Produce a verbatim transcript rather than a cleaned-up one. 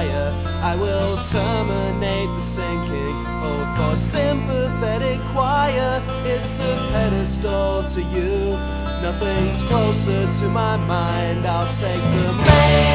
fire. I will terminate the sinking. Oh, for sympathetic choir, it's the pedestal to you. Nothing's closer to my mind. I'll take the main